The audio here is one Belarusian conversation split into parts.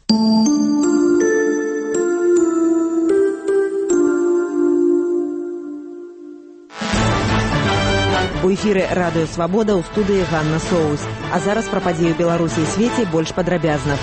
У эфіры радыё «Свабода», ў студыі Ганна Соус. А зараз пра падзеі ў Беларусі і свеце больш падрабязна.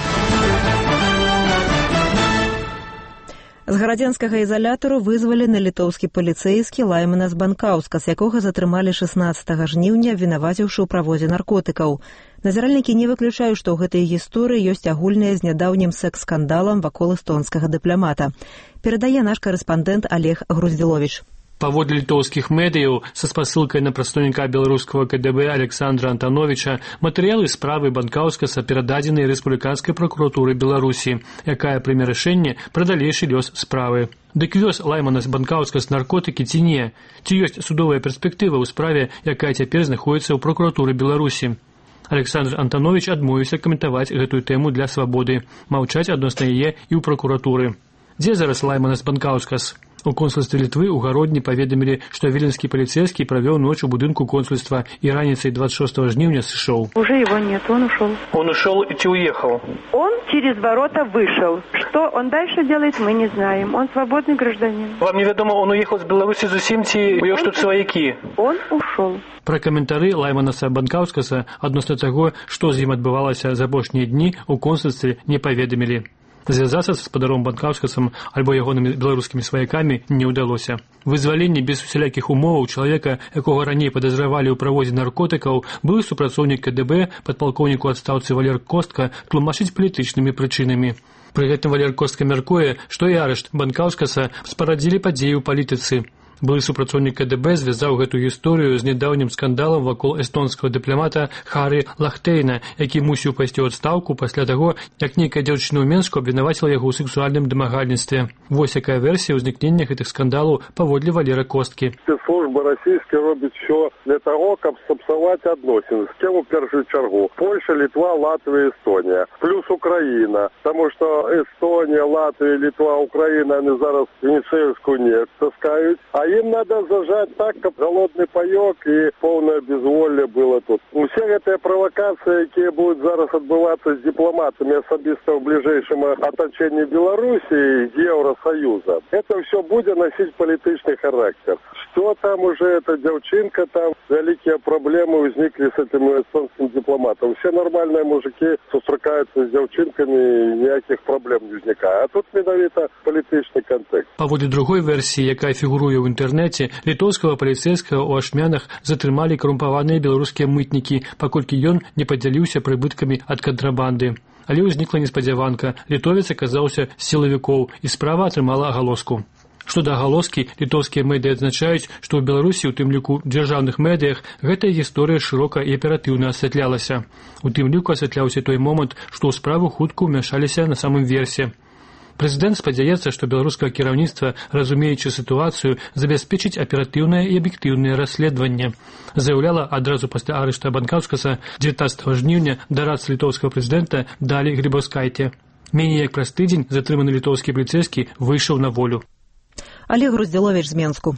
З гарадзенскага ізалятару вызвалены літоўскі паліцэйскі Лайманас Банкаўскас, якога затрымалі 16 жніўня, вінаваціўшы ў правозе наркотыкаў. Назіральнікі не выключаюць, што ў гэтай гісторыі ёсць агульнае з нядаўнім секс-скандалам вакол эстонскага дыпламата. Перадае наш карэспандэнт Олег Груздзіловіч. Паводле літоўскіх медыяў, са спасылкай на прадстаўніка беларускага КДБ Александра Антановича, матэрыялы справы Банкаўскаса перададзены рэспубліканскай пракуратуры Беларусі, якая прыме рашэнне пра далейшы лёс справы. Дык вёз Лайманас Банкаўскас наркотыкі ці не? Ці ёсць судовая перспектыва ў справе, якая цяпер знаходзіцца ў пракуратуры Беларусі? Александр Антанович адмовіўся каментаваць гэтую тэму для «Свабоды», маўчаць адносна яе і ў пракуратуры. Дзе зараз Лайманас Банкаўскас? У консульстве Литвы у Гародні паведамілі, што віленскі паліцейскі правёў ноч у будынку консульства и раніцай 26 жніўня сышоў. Уже его нет, он ушел. Он ушел и уехал? Он через ворота вышел. Что он дальше делает, мы не знаем. Он свободный гражданин. Вам неведомо, он уехал з Беларусі зусім ці ёсць тут сваякі? Он ушел. Пра каментары Лайманаса Банкаўскаса адносна таго, што з ім адбывалася за апошнія дні, у консульстве не паведамілі. Звязацца з спадаром Банкаўскасам альбо ягонымі беларускімі сваякамі не ўдалося. Вызваленне без усялякіх умоваў чалавека, якога раней падазравалі ў правозе наркотыкаў, быў супрацоўнік КДБ, падпалкоўнік у адстаўцы Валер Костка, тлумачыць палітычнымі прычынамі. Пры гэтым Валер Костка мяркуе, што і арышт Банкаўскаса спарадзілі падзеі ў палітыцы. Былы супрацоўнік КДБ звязаў гэту гісторыю з нядаўнім скандалам вакол эстонскага дыпламата Харри Лахтейна, які мусіў пайсці ў адстаўку пасля таго, як нейкая дзяўчына ў Менску абвінаваціла яго ў сексуальным дамагальніцтве. Вось якая версія ўзнікнення гэтых скандалаў паводле Валера Косткі. Спецслужбы расійскія робяць усё для таго, каб сапсаваць адносіны. З кем у першую чаргу? Польша, Літва, Латвія, Эстонія. Плюс Украіна. Таму што Эстонія, Латвія, Літва, Украіна, яны зараз венесуэльскую нефть таскаюць. А им надо зажать так, как голодный паёк и полное безволие было тут. Усе гэтыя правокации, якія будут зараз отбываться с дипломатами особисто в ближайшем оточении Беларуси и Евросоюза, это все будет носить политичный характер. Что там уже эта девчинка, там великие проблемы возникли с этим эстонским дипломатом. Все нормальные мужики сустракаются с девчинками, и никаких проблем не возникает. А тут менавіта политичный контекст. Паводле другой версии, якая фігуруе ў інтэрнэце, літоўскага паліцэйскага ў Ашмянах затрымалі карумпаваныя беларускія мытнікі, паколькі ён не падзяліўся прыбыткамі ад кантрабанды. Але ўзнікла неспадзяванка. Літовец аказаўся з сілавікоў, і справа атрымала агалоску. Што да агалоскі, літоўскія медыа адзначаюць, што ў Беларусі, у тым ліку дзяржаўных медыях, гэтая гісторыя шырока і аператыўна асвятлялася. У тым ліку асвятляўся той момант, што ў справу хутка ўмяшаліся на самым версе. Прэзідэнт спадзяецца, што беларускае кіраўніцтва, разумеючы сітуацыю, забяспечыць аператыўнае і аб'ектыўнае расследаванне. Заяўляла адразу пасля арышта Банкаўскаса 19 жніўня дарадцы літоўскага прэзідэнта Далі Грыбаўскайце. Меней як праз тыдзень затрыманы літоўскі паліцэйскі выйшаў на волю. Олег Груздзіловіч з Менску.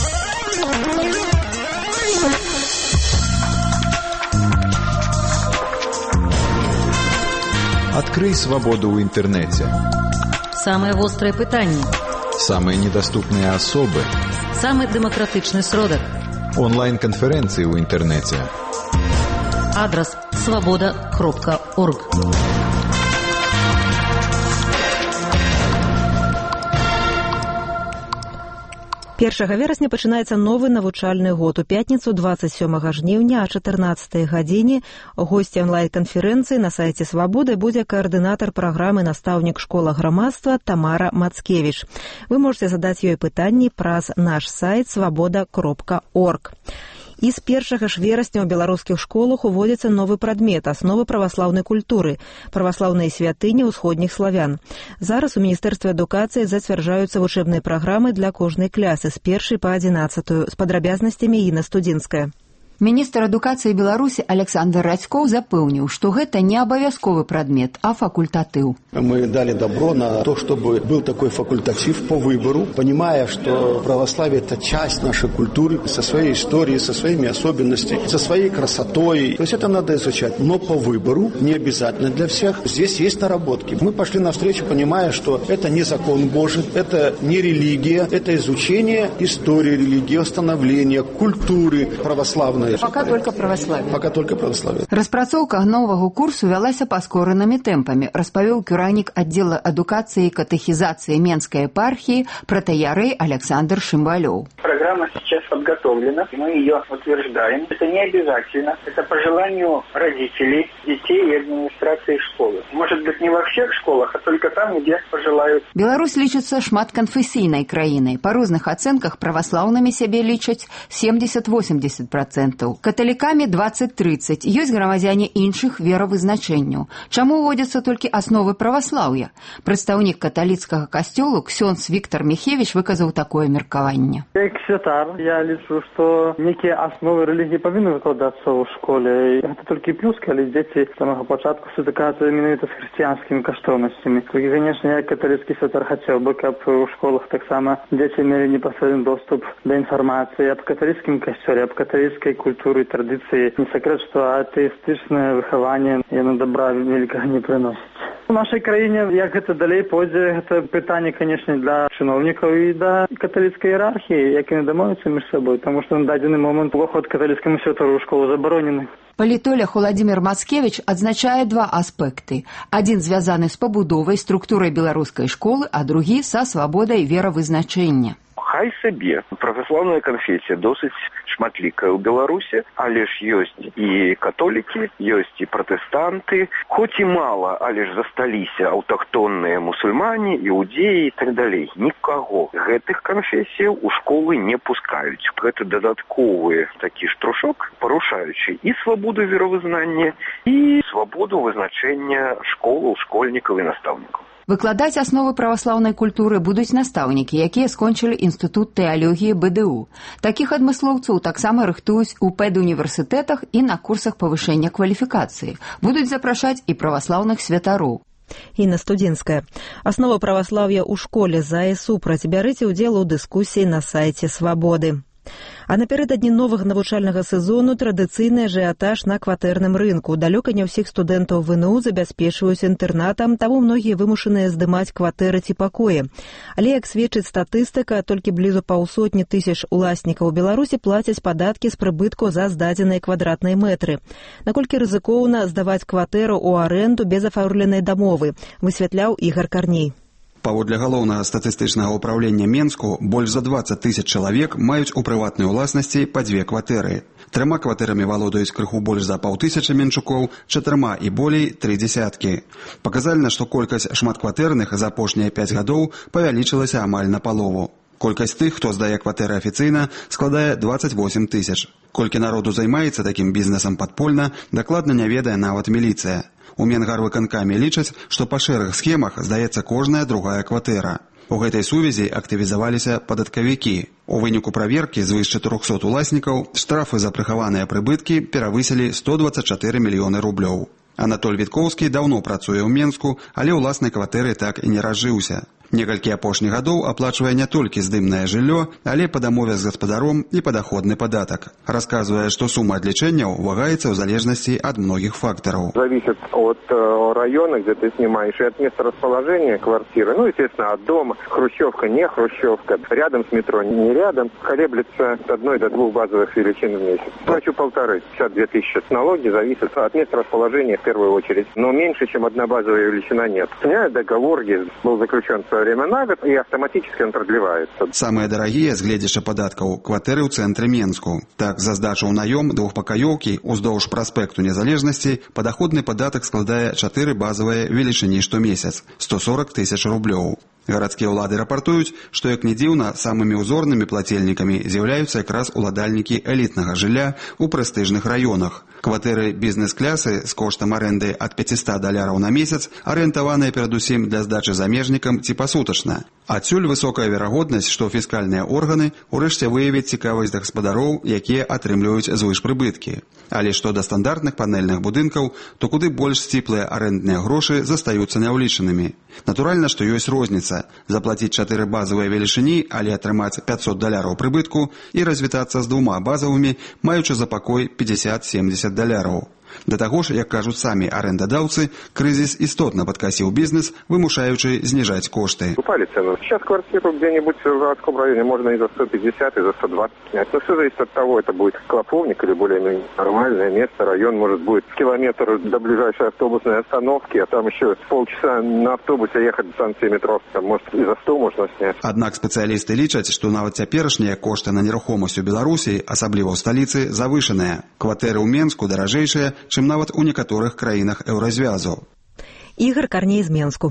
Открой свободу в интернете. Самые острые пытания. Самые недоступные особы. Самый демократичный сродок. Онлайн-конференции в интернете. Адрес svoboda.org. 1 верасня пачынаецца новы навучальны год. У пятніцу 27 жніўня о 14 гадзіне госці онлайн-канферэнцыі на сайце Свабоды будзе каардынатар праграмы настаўнік школа грамадства Тамара Мацкевіч. Вы можете задаць ёй пытанні праз наш сайт svoboda.org. І з 1 верасня ў беларускіх школах уводзіцца новы прадмет асновы праваслаўнай культуры, праваслаўныя святыні ўсходніх славян. Зараз у Міністэрстве адукацыі зацвярджаюцца вучэбныя праграмы для кожнай клясы з 1 па 11, з падрабязнасцямі Інна Студзінская. Міністр адукацыі Беларусі Александр Радзькоў запэўніў, што гэта не абавязковы прадмет, а факультатыў. Мы дали добро на то, чтобы был такой факультатив по выбору, понимая, что православие – это часть нашей культуры, со своей историей, со своими особенностями, со своей красотой. То есть это надо изучать, но по выбору, не обязательно для всех. Здесь есть наработки. Мы пошли навстречу, понимая, что это не закон Божий, это не религия, это изучение истории религии, становления, культуры православной. Пока только православие. Пока только православие. Распрацоўка новага курсу вялася паскоранымі тэмпамі, распавёў кіраўнік аддзела адукацыі і катэхізацыі Менскай епархіі протоиерей Александр Шимбалёв. Программа сейчас подготовлена, мы ее утверждаем. Это не обязательно, это по желанию родителей, детей и администрации школы. Может быть, не во всех школах, а только там, где пожелают. Беларусь лічыцца шматканфесійнай краінай. Па розных ацэнках праваслаўнымі сябе лічаць 70-80%. Каталікамі 20-30. Ёсць грамадзяне іншых веравызначэнняў. Чаму ўводзяцца толькі асновы праваслаўя? Прадстаўнік каталіцкага касцёлу ксёндз Віктор Міхевіч выказаў такое меркаванне. Як святар, я лічу, што некія асновы рэлігіі павінны выкладацца ў школе. Гэта толькі плюс, калі дзеці з самага пачатку сутыкаюцца менавіта з хрысціянскімі каштоўнасцямі. Толькі, канешне, я каталіцкі святар хацеў бы, каб у школах таксама дзеці мелі непасрэдны доступ да інфармацыі аб каталіцкім касцёле, аб каталіцкай культуры і традыцыі. Не сакрэт, што атэістычнае выхаванне яно добра вялікага не прыносіць. У нашай краіне, як гэта далей пойдзе, гэта пытанне, канешне, для чыноўнікаў і да каталіцкай іерархіі, як яны дамовяцца між сабой, таму што на дадзены момант уваход каталіцкаму святару ў школу забаронены. Палітолог Владзімір Мацкевіч адзначае два аспекты. Адзін звязаны з пабудовай, структурай беларускай школы, а другі са свабодай веравызначэння. Хай сабе. Праваслаўная канфесія досыць шматлікая ў Беларусі, але ж ёсць і католікі, ёсць і пратэстанты, хоць і мала, але ж засталіся аўтахтонныя мусульмане, іудеі і так далей. Нікаго гэтых канфесіяў у школы не пускаюць. Гэта дадатковы такі штрушок, парушаючы і свабоду веравызнання, і свабоду вызначэння школаў, школьнікаў і настаўнікаў. Выкладаць асновы праваслаўнай культуры будуць настаўнікі, якія скончылі інстытут тэалогіі БДУ. Такіх адмыслоўцаў таксама рыхтуюць у педуніверсітэтах і на курсах павышэння кваліфікацыі. Будуць запрашаць і праваслаўных святароў. Інна Студзінская. Аснова праваслаўя ў школе за і супраць. Бярыце ўдзел у дыскусіі на сайце Свабоды. А напярэдадні новага навучальнага сезону традыцыйны ажыятаж на кватэрным рынку. Далёка не ўсіх студэнтаў ВНУ забяспечваюць інтэрнатам, таму многія вымушаныя здымаць кватэры ці пакоі. Але, як сведчыць статыстыка, толькі блізу 500 000 уласнікаў Беларусі плацяць падаткі з прыбытку за здадзеныя квадратныя мэтры. Наколькі рызыкоўна здаваць кватэру ў арэнду без афармленай дамовы, высвятляў Ігар Карней. Паводле галоўнага статыстычнага ўправлення Менску, больш за 20 000 чалавек маюць у прыватнай уласнасці па 2 кватэры. 3 кватэрамі валодаюць крыху больш за 500 менчукоў, 4 і болей 3 дзясяткі. Паказальна, што колькасць шматкватэрных за апошнія 5 гадоў павялічылася амаль на палову. Колькасць тых, хто здае кватэры афіцыйна, складае 28 000. Колькі народу займаецца такім бізнесам падпольна, дакладна не ведае нават міліцыя. У Менгарвыканкаме лічаць, што па шэрых схемах здаецца кожная другая кватэра. У гэтай сувязі актывізаваліся падаткавікі. У выніку праверкі звыш 400 уласнікаў штрафы за прыхаваныя прыбыткі перавысілі 124 мільёны рублёў. Анатоль Віткоўскі даўно працуе ў Менску, але ўласнай кватэры так і не разжыўся. Некалькі апошніх гадоў аплачвае не толькі здымнае жыллё, але па дамове з гаспадаром і падаходны падатак. Расказвае, што сума адлічэнняў вагаецца ў залежнасці ад многіх фактараў. Зависит от района, где ты снимаешь, и от места расположения квартиры. Ну, естественно, от дома. Хрущевка, не хрущевка. Рядом с метро, не рядом. Колеблется от 1 до 2 базовых величин в месяц. Плачу 1,5. 52 000. Налоги зависят от места расположения в первую очередь. Но меньше, чем 1 базовая величина нет. У меня договор был заключен время на год, и автоматически он продлевается. Самыя дарагія з гледзяча падаткаў кватэры ў цэнтры Менску. Так, за здачу ў наём двухпакаёўкі ўздоўж праспекту Незалежнасці падаходны падатак складае 4 базавыя велічыні штомесяц – 140 000 рублёў. Гарадскія ўлады рапартуюць, што, як не дзіўна, самымі ўзорнымі плацельнікамі з'яўляюцца якраз уладальнікі элітнага жылля ў прэстыжных раёнах. Кватэры бізнес-клясы з коштам арэнды ад $500 на месяц арыентаваныя перадусім для здачы замежнікам ці пасутачна. Адсюль высокая верагоднасць, што фіскальныя органы ўрэшце выявяць цікавасць да гаспадароў, якія атрымліваюць звышпрыбыткі. Але што да стандартных панельных будынкаў, то куды больш сціплыя арэндныя грошы застаюцца няўлічанымі. Натуральна, што ёсць розніца – заплаціць 4 базавыя велічыні, але атрымаць $500 прыбытку і развітацца з 2 базавымі, маючы за пакой $50-70. Да таго ж, як кажуць самі арэндадаўцы, крызіс істотна падкасіў бізнес, вымушаючы зніжаць кошты. Упали цены. Сейчас квартиру где-нибудь в городском районе можно и за 150, и за 120 снять. Но все зависит от того, это будет клоповник или более-менее нормальное место. Район, может, будет километр до ближайшей автобусной остановки, а там еще полчаса на автобусе ехать до станции метро. Там, может, и за 100 можно снять. Аднак спецыялісты лічаць, што нават цяперашнія кошты на нерухомасць у Беларусі, асабліва ў сталіцы, завышаныя. Кватэры ў Менску даражэйшыя, чым нават у некаторых краінах еўразвязу. Ігор Карней з Менску.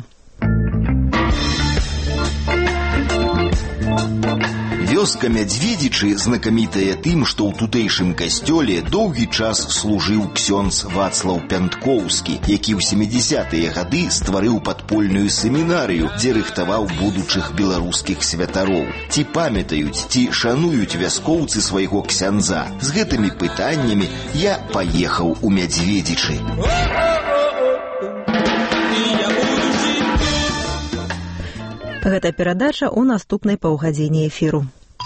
Вёска Мядзведзічы знакамітая тым, што ў тутэйшым касцёле доўгі час служыў ксёндз Вацлаў Пянткоўскі, які ў 70-е гады стварыў падпольную семінарыю, дзе рыхтаваў будучых беларускіх святароў. Ці памятаюць, ці шануюць вяскоўцы свайго ксяндза? З гэтымі пытаннямі я паехаў у Мядзведзічы. Гэта перадача ў наступнай паўгадзіне эфіру.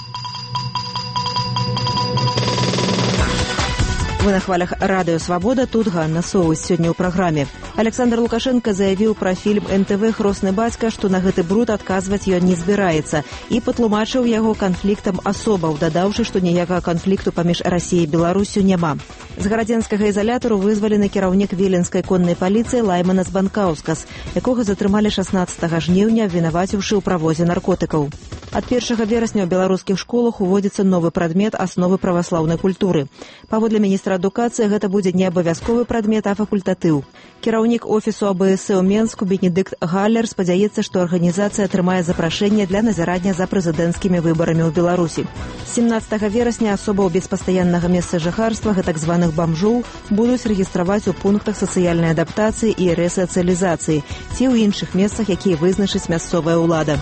Вы на хвалях радыё «Свабода», тут Ганна Соус. Сёння ў праграме. Александр Лукашенко заявіў пра фільм НТВ «Хросны бацька», што на гэты бруд адказваць ён не збіраецца, і патлумачыў яго канфліктам асобаў, дадаўшы, што ніякага канфлікту паміж Расіяй і Беларусю няма. З гарадзенскага ізалятару вызвалены кіраўнік віленскай коннай паліцыі Лайманас Банкаўскас, якога затрымалі 16 жніўня, абвінаваціўшы ў правозе наркотыкаў. Ад 1 верасня ў беларускіх школах уводзіцца новы прадмет «Асновы праваслаўнай культуры». Паводле міністра адукацыі гэта будзе не абавязковы прадмет, а факультатыў. Кіраўнік офісу АБС ў Менску Бенедыкт Галлер спадзяецца, што арганізацыя атрымае запрашэнне для назірання за прэзідэнцкімі выбарамі ў Беларусі. 17 верасня асобаў без пастаяннага месца жыхарства, гэтак званых бамжоў, будуць рэгістраваць у пунктах сацыяльнай адаптацыі і рэсацыялізацыі ці ў іншых месцах, якія вызначыць мясцовая ўлада.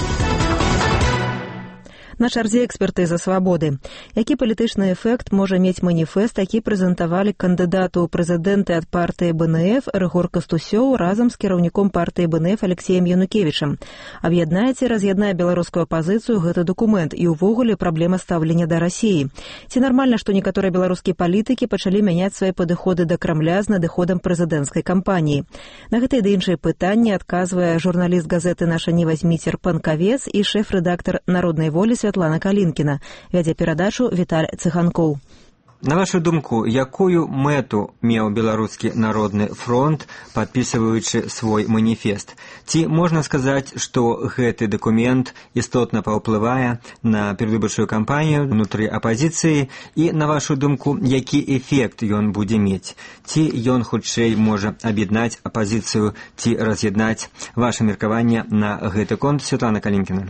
На чарзе экспертыза «Свабоды». Які палітычны эфект можа мець маніфест, які прэзентавалі кандыдату ў прэзідэнты ад партыі БНФ Рыгор Кастусёў разам з кіраўніком партыі БНФ Алексеем Янукевічам. Аб'яднае ці раз'яднае беларускую апазіцыю гэты дакумент і ўвогуле праблема стаўлення да Расіі. Ці нармальна, што некаторыя беларускія палітыкі пачалі мяняць свае падыходы да Крамля з надыходам прэзідэнцкай кампаніі? На гэтыя ды іншыя пытанні адказвае журналіст газеты «Наша не возьміцер» Панкавец і шэф-рэдактар «Народнай волі» Святлана Калінкіна. Вядзе перадачу Віталь Цыганкоў. На вашу думку, якую мэту меў беларускі народны фронт, падпісваючы свой маніфест? Ці можна сказаць, што гэты дакумент істотна паўплывае на перадвыбарчую кампанію ўнутры апазіцыі? І, на вашу думку, які эфект ён будзе мець? Ці ён хутчэй можа аб'яднаць апазіцыю, ці раз'яднаць? Ваше меркаванне на гэты конт, Святлана Калінкіна.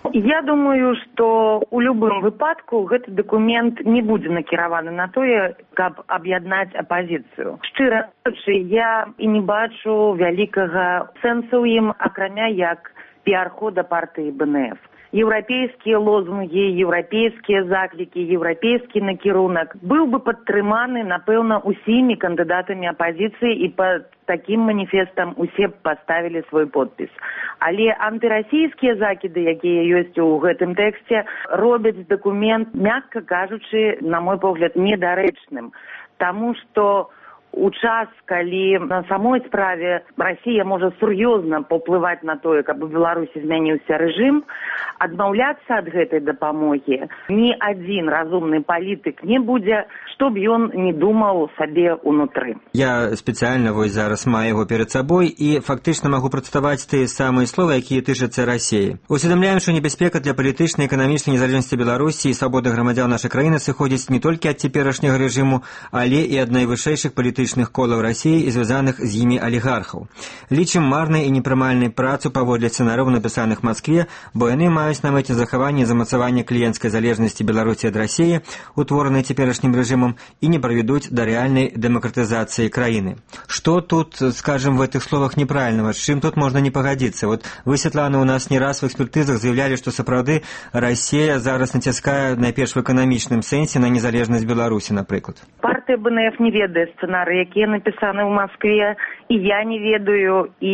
Я думаю, што ў любым выпадку гэты дакумент не будзе накіраваны на тое, каб аб'яднаць апазіцыю. Шчыра кажучы, я і не бачу вялікага сэнсу ў ім, акрамя як піар-хода партыі БНФ. Еўрапейскія лозунгі, еўрапейскія заклікі, еўрапейскі накірунак быў бы падтрыманы, напэўна, усімі кандыдатамі апазіцыі, і пад такім маніфестам усе паставілі свой подпіс. Але антырасійскія закіды, якія ёсць у гэтым тэксце, робяць дакумент, мякка кажучы, на мой погляд, недарэчным. Таму што у час, калі на самой справе Расія можа сур'ёзна паўплываць на тое, каб у Беларусі змяніўся рэжым, адмаўляцца ад гэтай дапамогі ні адзін разумны палітык не будзе, што б ён не думаў сабе ўнутры. Я спецыяльна вось зараз маю яго перад сабой і фактычна магу працаваць тыя самыя словы, якія тычацца Расіі. Усведамляем, што небяспека для палітычнай і эканамічнай незалежнасці Беларусі і свабоды грамадзян нашай краіны сыходзіць не толькі ад цяперашняга рэжыму, але і ад найвышэйшых палітычных колаў Расіі і звязаных з імі алігархаў. Лічым марнай і непрымальнай працу паводле сцэнарыў, напісаных Маскве, бо яны маюць маюць на мэце захаванне і замацаванне кліенцкай залежнасці Беларусі ад Расіі, утворанай цяперашнім рэжымам, і не прывядуць да рэальнай дэмакратызацыі краіны. Што тут, скажем, в этих словах неправільнага? З чым тут можна не пагадзіцца? Вот вы, Святлана, у нас не раз в экспертызах заявлялі, што сапраўды Расія зараз націскае найперш в эканамічным сэнсе на незалежнасць Беларусі, напрыклад. Партыя БНФ не ведае сцэнарыі, якія напісаны ў Маскве, і я не ведаю, і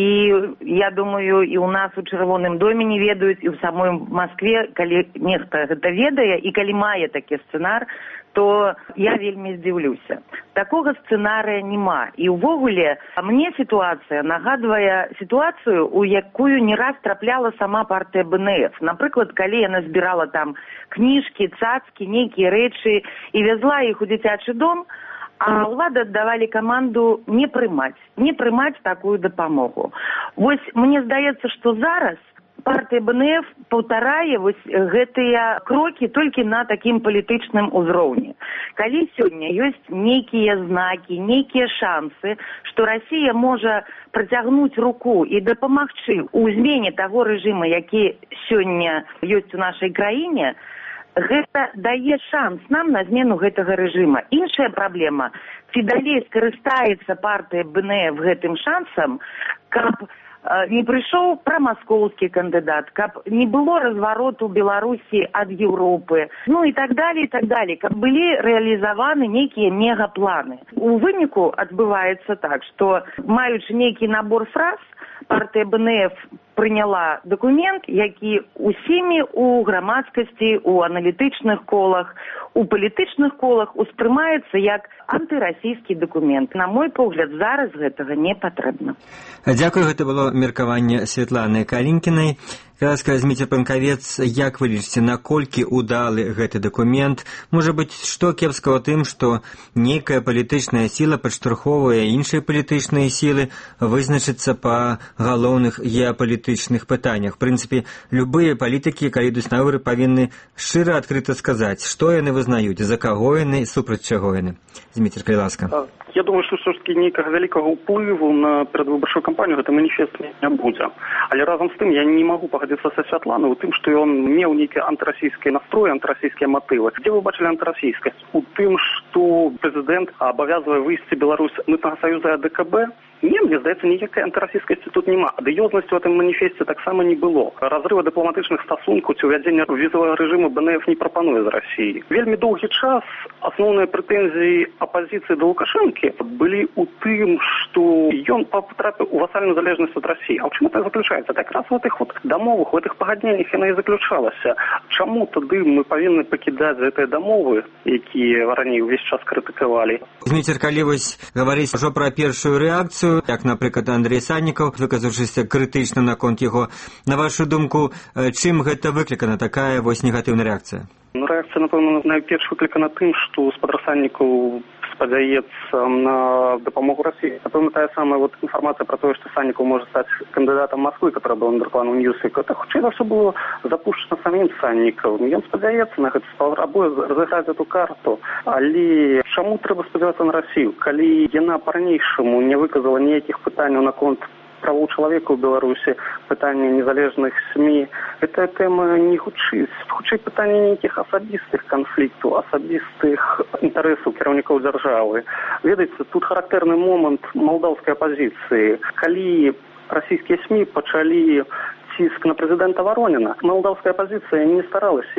я думаю, і ў нас у Чырвоным доме не ведаюць, і ў самой Маскве, калі нехта гэта ведае, і калі мае такі сцэнар, то я вельмі здзіўлюся. Такога сцэнарыя няма. І ўвогуле, мне сітуацыя нагадвае сітуацыю, у якую не раз трапляла сама партыя БНФ. Напрыклад, калі яна збірала там кніжкі, цацкі, нейкія рэчы і вязла іх у дзіцячы дом, а ўлады аддавалі каманду не прымаць такую дапамогу. Вось мне здаецца, што зараз партыя БНФ паўтарае вось гэтыя крокі толькі на такім палітычным узроўні. Калі сёння ёсць нейкія знакі, нейкія шансы, што Расія можа працягнуць руку і дапамагчы ў змене таго рэжыма, які сёння ёсць у нашай краіне, гэта дае шанс нам на змену гэтага рэжыма. Іншая праблема, ці далей скарыстаецца партыя БНФ гэтым шансам, каб не прыйшоў прамаскоўскі кандыдат, каб не было развароту Беларусі ад Еўропы, ну і так далее, каб былі рэалізаваны нейкія мегапланы. У выніку адбываецца так, што маючы нейкі набор фраз, партыя БНФ прыняла дакумент, які усімі у грамадскасці, у аналітычных колах, у палітычных колах успрымаецца як антырасійскі дакумент. На мой погляд, зараз гэтага не патрэбна. Дзякую, гэта было меркаванне Святланы Калінкінай. Казка Зміцер Панкавец, як вы лічыце, наколькі удалы гэты дакумент? Можа быць, што кепскага тым, што нейкая палітычная сіла падштурхоўвае іншыя палітычныя сілы вызначыцца па галоўных геапалітычных пытаннях. В прынцыпе, любыя палітыкі, калі ідуць на выбары, павінны шчыра адкрыта сказаць, што яны вызнаюць, за каго яны, супраць чаго яны. Зміцер, калі ласка. Я думаю, што все-таки нейкага вялікага ўплыву на перадвыбарчую кампанію гэта маніфест не будзе. Але разам з тым я не магу пагадзіцца са Святланай у тым, што ён меў нейкі антырасійскі настрой, антырасійскія матывы. Дзе вы бачылі антырасійскасць? У тым, што прэзідэнт абавязвае выйсці Беларусь мытнага саюза АДКБ? Не, мне здаецца, ніякай антырасійскасці тут няма. Дыёзнасці ў гэтым маніфесце таксама не было. Разрыва дыпламатычных стасункаў ці ўвядзення візавага рэжыму БНФ не прапануе з Расіі. Вельмі доўгі час асноўныя прэтэнзіі апазіцыі да Лукашэнкі былі ў тым, што ён патрапіў у васальную залежнасць ад Расіі. А ў чым это заключаецца? Так раз у гэтых дамовах, у гэтых пагадненнях яна і заключалася. Чаму тады мы павінны пакідаць гэтыя дамовы, якія раней увесь час крытыкавалі? Зміцер, калі вось гаварыць ўжо пра першую рэакцыю, як, напрыклад, Андрей Саннікаў, выказаўшыся крытычна наконт яго, на вашу думку, чым гэта выклікана, такая вось негатыўная рэакцыя? Рэакцыя, напэўна, найперш выклікана тым, што спадар Саннікаў спадзяецца на дапамогу Расіі. Напэўна, тая самая інфармацыя пра тое, што Саннікаў можа стаць кандыдатам Масквы, которая была надрукавана ў Ньюсвік, это хутчэй за ўсё было запушчана самім Саннікаў. Ён спадзяецца на гэта, спрабуе разыграць эту карту. Але чаму трэба спадзявацца на Расію, калі яна па-ранейшаму не выказала ніякіх пытанняў наконт правоў чалавека ў Беларусі, пытанне незалежных СМІ. Гэта тэма не хутчэй пытанне нейкіх асабістых канфліктаў, асабістых інтарэсаў кіраўнікоў дзяржавы. Ведаеце, тут характэрны момант малдаўскай апазіцыі. Калі расійскія СМІ пачалі ціск на прэзідэнта Вороніна, малдаўская апазіцыя не старалася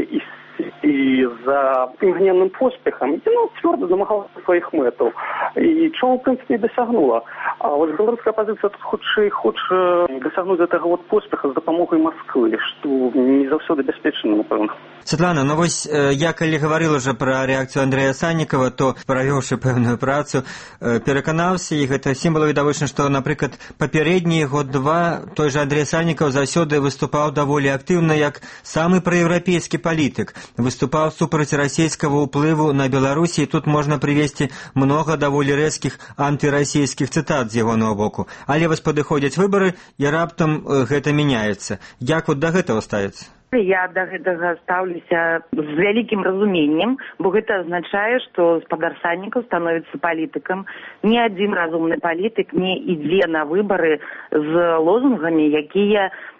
ісці за імгненным поспехам, яна цвёрда дамагалася сваіх мэтаў. І чого, в прынцыпе, і дасягнула. А вось беларуская апазіцыя тут хутчэй хоча дасягнуць гэтага поспеха з дапамогай Масквы, што не заўсёды бяспечна, напэўна. Святлана, ну вось я калі гаварыла ўжо пра рэакцыю Андрэя Саннікава, то, правёўшы пэўную працу, пераканаўся, і гэта всім было відавочна, што, напрыклад, папярэднія год-два той жа Андрэй Саннікаў заўсёды выступаў даволі актыўна як самы праеўрапейскі палітык, выступаў супраць расійскага ўплыву на Беларусі, і тут можна прывесці многа даволі рэзкіх антырасійскіх цытат з ягонага боку. Але вось падыходзяць выбары, і раптам гэта мяняецца. Як вот да гэтага ставіцца? Я да гэтага стаўлюся з вялікім разуменнем, бо гэта азначае, што спадар Саннікаў становіцца палітыкам. Ні адзін разумны палітык не ідзе на выбары з лозунгамі, якія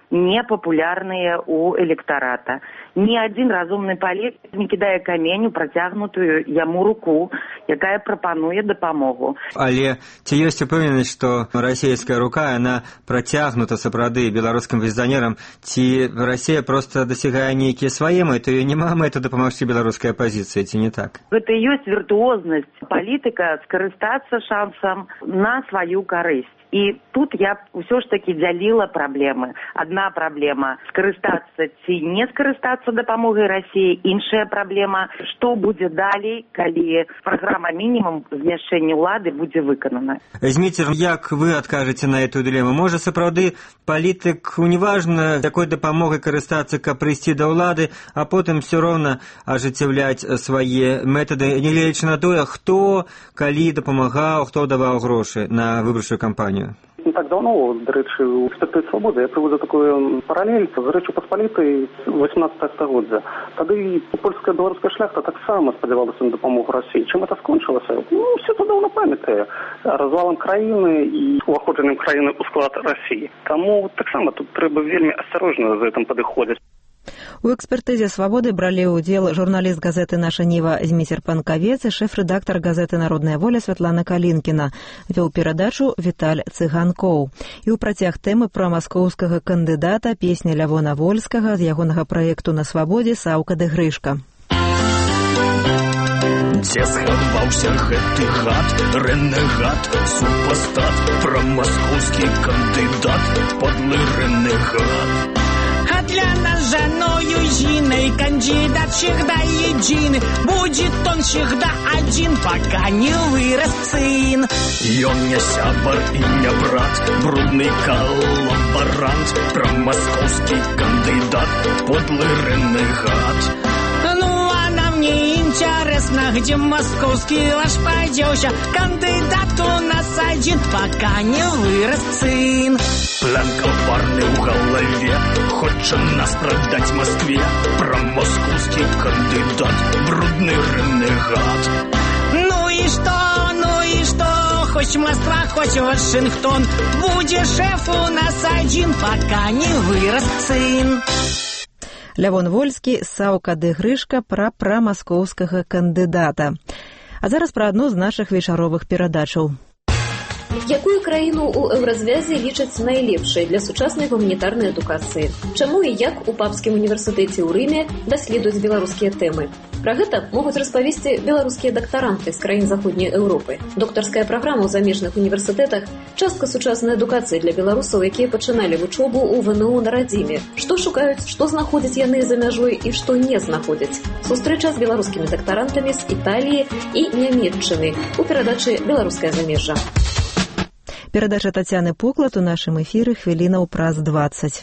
непапулярныя ў электарата. Ні адзін разумны палітык не кідае камень у працягнутую яму руку, якая прапануе дапамогу. Але ці ёсць упэўненасць, што расійская рука, яна працягнута сапраўды беларускім візанерам, ці Расія проста дасягае нейкія свае мэты, і няма мэты дапамагчы беларускай апазіцыі, ці не так? Гэта і ёсць віртуознасць палітыка скарыстацца шансам на сваю карысць. І тут я ўсё ж такі дзяліла праблемы. Адна праблема – скарыстацца ці не скарыстацца дапамогай Расіі. Іншая праблема – што будзе далей, калі праграма мінімум змяшчэння ўлады будзе выканана. Зміцер, як вы адкажаце на эту дылему? Можа, сапраўды, палітык, неважна, якой дапамогай карыстацца, каб прыйсці да ўлады, а потым все роўна ажыццяўляць свае метады, не гледзячы на тое, хто, калі дапамагаў, хто даваў грошы на выбарчую кампанію? Не так давно, до речі, у «Спектри свободи» я приводжу таку паралель з Речі Посполітої 18 століття. Тоді польська і білоруська шляхта так само сподівалася на допомогу Росії. Чим це скончилося? Всі це давно пам'ятає. Розвалом країни і уходженням країни у склад Росії. Тому так само тут треба вельми осторожно за цим підходити. У экспертызе «Свободы» бралі ўдзел журналіст газеты «Наша Нива» Зміцер Панкавец і шэф-рэдактар газеты «Народная воля» Святлана Калінкіна. Вёў перадачу Віталь Цыганкоў. І ў працяг тэмы пра маскоўскага кандыдата песня Лявона Вольскага з ягонага праекту «На свабодзе» «Саўка ды Грышка». Дзе схаваўся гэты гад, рэнегат, супастат, прамаскоўскі кандыдат, подлы рэнегат. А для нас жаною Зиной кандидат всегда един. Будет он всегда один, пока не вырос сын. Ён не сябар и не брат, брудный коллаборант, промосковский кандидат, подлый ренегат. Ну, а нам не интересно, где московский ваш подёлся. Кандидат у нас один, пока не вырос сын. План коварный в голове, хочет нас продать Москве. Промосковский кандидат, брудный ренегат. Ну и что, хоть Москва, хоть Вашингтон, будет шеф у нас один, пока не вырос сын. Лявон Вольскі, «Саўка ды Грышка» пра прамаскоўскага кандыдата. А зараз пра адну з нашых вечаровых перадачаў. Якую краіну ў еўразвязі лічаць найлепшай для сучаснай гуманітарнай адукацыі? Чаму і як у Папскім універсітэце ў Рыме даследуюць беларускія тэмы? Пра гэта могуць распавесці беларускія дактаранты з краін Заходняй Еўропы. Доктарская праграма ў замежных універсітэтах – частка сучаснай адукацыі для беларусаў, якія пачыналі вучобу ў ВНУ на радзіме. Што шукаюць, што знаходзяць яны за мяжой і што не знаходзяць. Сустрэча з беларускімі дактарантамі з Італіі і Нямецчыны у перадачы «Беларускае замежжа». Перадача Тацяны Поклад у нашым эфіры хвілінаў праз 20.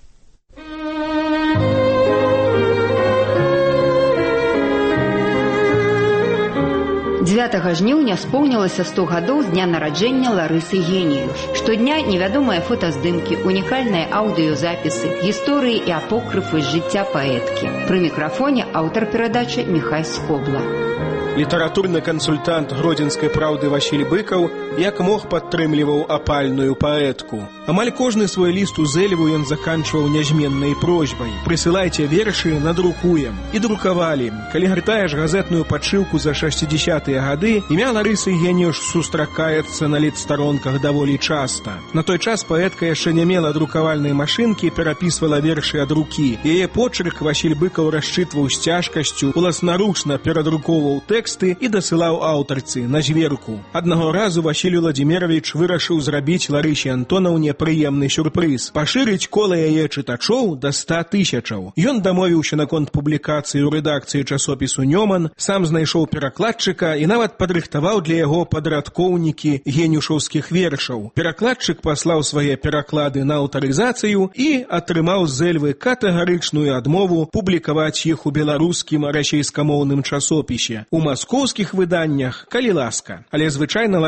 Жніўня споўнілася 100 гадоў з дня нараджэння Ларысы Геніюш. Штодня невядомыя фотаздымкі, унікальныя аўдыёзапісы, гісторыі і апокрыфы з жыцця паэткі. Пры мікрафоне аўтар перадачы Міхай Скобла. Літаратурны кансультант гродзенскай праўды Васіль Быкаў як мог падтрымліваў апальную паэтку. Амаль кожны свой ліст у Зэльву ён заканчваў нязменнай просьбай: прысылайце вершы, надрукуем. І друкавалі. Калі гартаеш газетную падшыўку за 60-тыя гады, імя Ларысы Геніюш сустракаецца на літстаронках даволі часта. На той час паэтка яшчэ не мела друкавальнай машынкі, перапісвала вершы ад рукі. Яе почерк Васіль Быкаў расчытваў з цяжкасцю, уласнаручна перадрукоўваў тэксты і дасылаў аўтарцы на зверку. Аднаго разу Васіль Владзімірович вырашыў зрабіць Ларысе Антонаўне прыемны сюрпрыз – пашырыць кола яе чытачоў да 100 000. Ён дамовіўся наконт публікацыі ў рэдакцыі часопісу «Нёман», сам знайшоў перакладчыка і нават падрыхтаваў для яго падрадкоўнікі генюшаўскіх вершаў. Перакладчык паслаў свае пераклады на аўтарызацыю і атрымаў з Зэльвы катэгарычную адмову публікаваць іх у беларускім расейскамоўным часопісе. У маскоўскіх выданнях, калі ласка. Але звычайна Ларыса Геніюш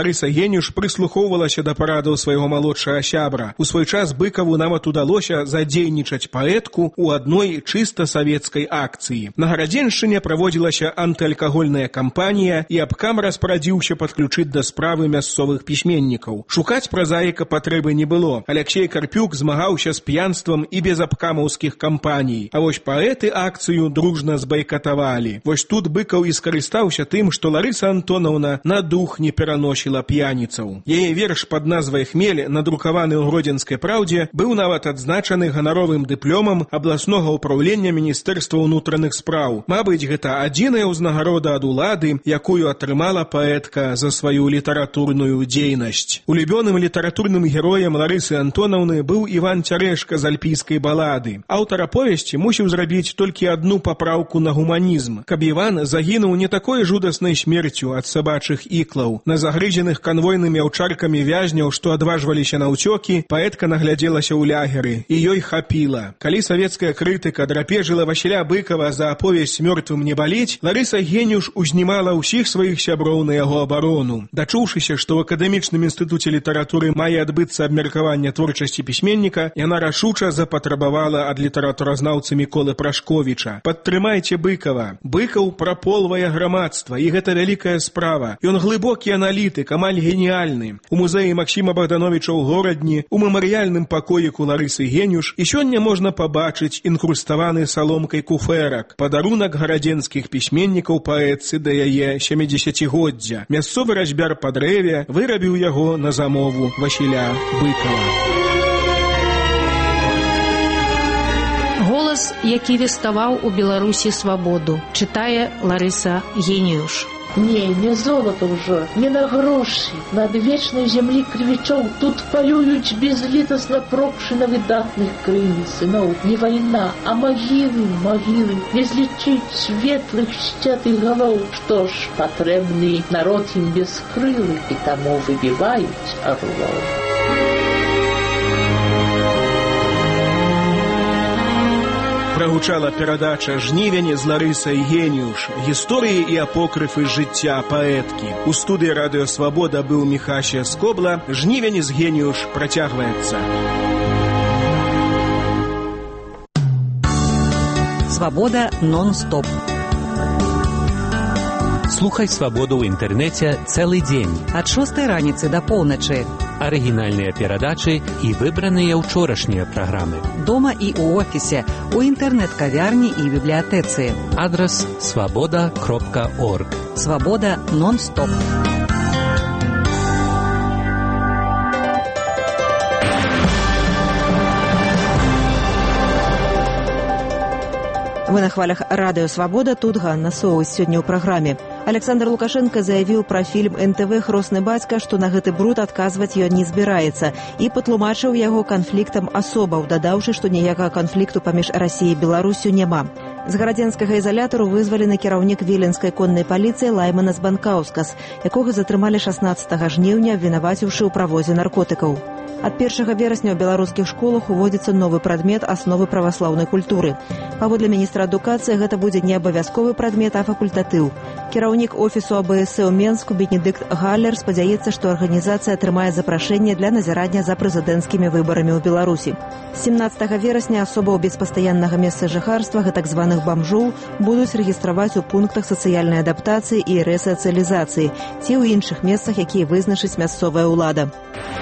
Генюш прыслухоўвалася да парадаў свайго малодшага сябра. У свой час Быкаву нават удалося задзейнічаць паэтку ў адной чыста савецкай акцыі. На Гарадзеншчыне праводзілася антыалкагольная кампанія, і абкам распарадзіўся падключыць да справы мясцовых пісьменнікаў. Шукаць празаіка патрэбы не было. Аляксей Карпюк змагаўся з п'янствам і без абкамаўскіх кампаній. А вось паэты акцыю дружна збайкатавалі. Вось тут Быкаў і скарыстаўся тым, што Ларыса Антонаўна на дух не пераносіла п'яніцаў. Яе верш пад назвай «Хмель», надрукаваны ў Гродзенскай праўдзе, быў нават адзначаны ганаровым дыпломам абласнога ўпраўлення Міністэрства ўнутраных спраў. Мабыць, гэта адзіная ўзнагарода ад улады, якую атрымала паэтка за сваю літаратурную дзейнасць. Улюбёным літаратурным героем Ларысы Антонаўны быў Іван Цярэшка з альпійскай балады. Аўтар аповесці мусіў зрабіць толькі адну папраўку на гуманізм, каб Іван загінуў не такой жудаснай смерцю ад сабачых іклаў. На загрызеных канвойнымі аўчаркамі вязняў, што адважваліся на ўцёкі, паэтка наглядзелася ў лягеры, і ёй хапіла. Калі савецкая крытыка драпежыла Васіля Быкава за аповесць «Мёртвым не балець», Ларыса Генюш узнімала ўсіх сваіх сяброў на яго абарону. Дачуўшыся, што ў акадэмічным інстытуце літаратуры мае адбыцца абмеркаванне творчасці пісьменніка, яна рашуча запатрабавала ад літаратуразнаўцы Міколы Прашковіча: «Падтрымайце Быкава. Быкаў праполвае грамадства, і гэта вялікая справа. Ён глыбокі аналітык, амаль геніальны. У музеі Максіма Богдановича ў Горадні, у мемарыяльным пакоіку Ларысы Генюш і сёння можна пабачыць інкруставаны саломкай куфэрак, падарунак гарадзенскіх пісьменнікаў паэтцы да яе 70-годдзя. Мясцовы разьбяр па дрэве вырабіў яго на замову Васіля Быкава». Голас, які веставаў у Беларусі свабоду, чытае Ларыса Генюш. Не золото ўжо, не на грошы. На адвечнай зямлі крывічоў тут палююць безлітасна прокшы на выдатных краіны сыноў. Не вайна, а магілы, без лічыць светлых сцятых галоў. Што ж, патрэбны народ ім бескрылы, і таму выбіваюць орлоў. Прагучала перадача «Жнівень» з Ларысай Генюш. Гісторыі і апокрыфы жыцця паэткі. У студыі «Радыё Свабода» быў Міхася Скобла. «Жнівень» з Генюш працягваецца. Свабода нон-стоп. Слухай «Свабоду» ў інтэрнэце цэлы дзень. Ад 6 раніцы да поўначы. Арыгінальныя перадачы і выбраныя ўчорашнія праграмы. Дома і ў офісе, у інтэрнэт-кавярні і бібліятэцы. Адрас свабода.орг. Свабода нон-стоп. Вы на хвалях радыё «Свабода», тут Ганна Соус. Сёння ў праграме. Александр Лукашенко заявіў пра фільм НТВ «Хросны бацька», што на гэты бруд адказваць ён не збіраецца, і патлумачыў яго канфліктам асобаў, дадаўшы, што ніякага канфлікту паміж Расіяй і Беларусю няма. З гарадзенскага ізалятару вызвалены кіраўнік віленскай коннай паліцыі Лайманас Банкаўскас, якога затрымалі 16 жніўня, абвінаваціўшы ў правозе наркотыкаў. Ад 1 верасня ў беларускіх школах уводзіцца новы прадмет «Асновы праваслаўнай культуры». Паводле міністра адукацыі, гэта будзе не абавязковы прадмет, а факультатыў. Кіраўнік офісу АБС ў Менску Бенедыкт Галлер спадзяецца, што арганізацыя атрымае запрашэнне для назірання за прэзідэнцкімі выбарамі ў Беларусі. 17 верасня асобаў без пастаяннага месца жыхарства, гэтак званых бамжоў, будуць рэгістраваць у пунктах сацыяльнай адаптацыі і рэсацыялізацыі ці ў іншых месцах, якія вызначыць мясцовая ўлада.